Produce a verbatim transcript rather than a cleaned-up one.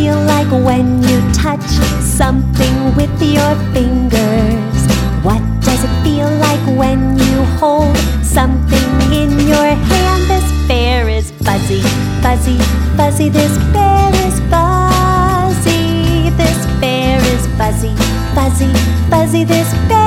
feel like when you touch something with your fingers? What does it feel like when you hold something in your hand? This bear is fuzzy, fuzzy, fuzzy. This bear is fuzzy. This bear is fuzzy, fuzzy, fuzzy. This bear